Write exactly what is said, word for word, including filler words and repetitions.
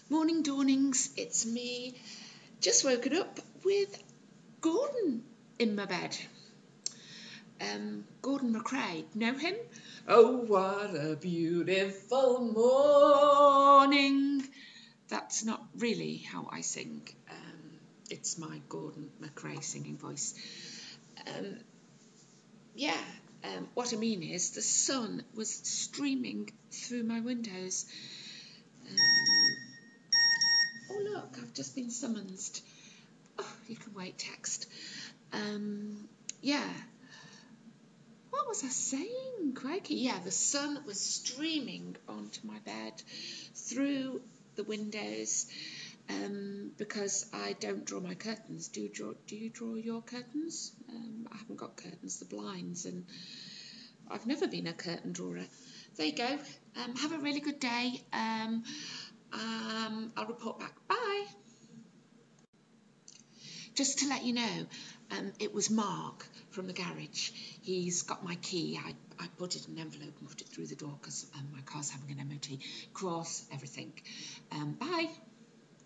Morning dawnings, it's me. Just woken up with Gordon in my bed. Um, Gordon MacRae, know him? Oh, what a beautiful morning. That's not really how I sing. Um, it's my Gordon MacRae singing voice. Um, yeah, um, what I mean is the sun was streaming through my windows. Um, oh look, I've just been summoned. Oh, you can wait, text. Um, yeah. What was I saying, crikey? Yeah, the sun was streaming onto my bed through the windows um, because I don't draw my curtains. Do you draw, do you draw your curtains? Um, I haven't got curtains, the blinds, and I've never been a curtain drawer. There you go. Um, have a really good day. Um, um, I'll report back. Bye. Just to let you know, um, it was Mark from the garage. He's got my key. I, I put it in an envelope and put it through the door because um, my car's having an M O T. Cross, everything. Um, bye.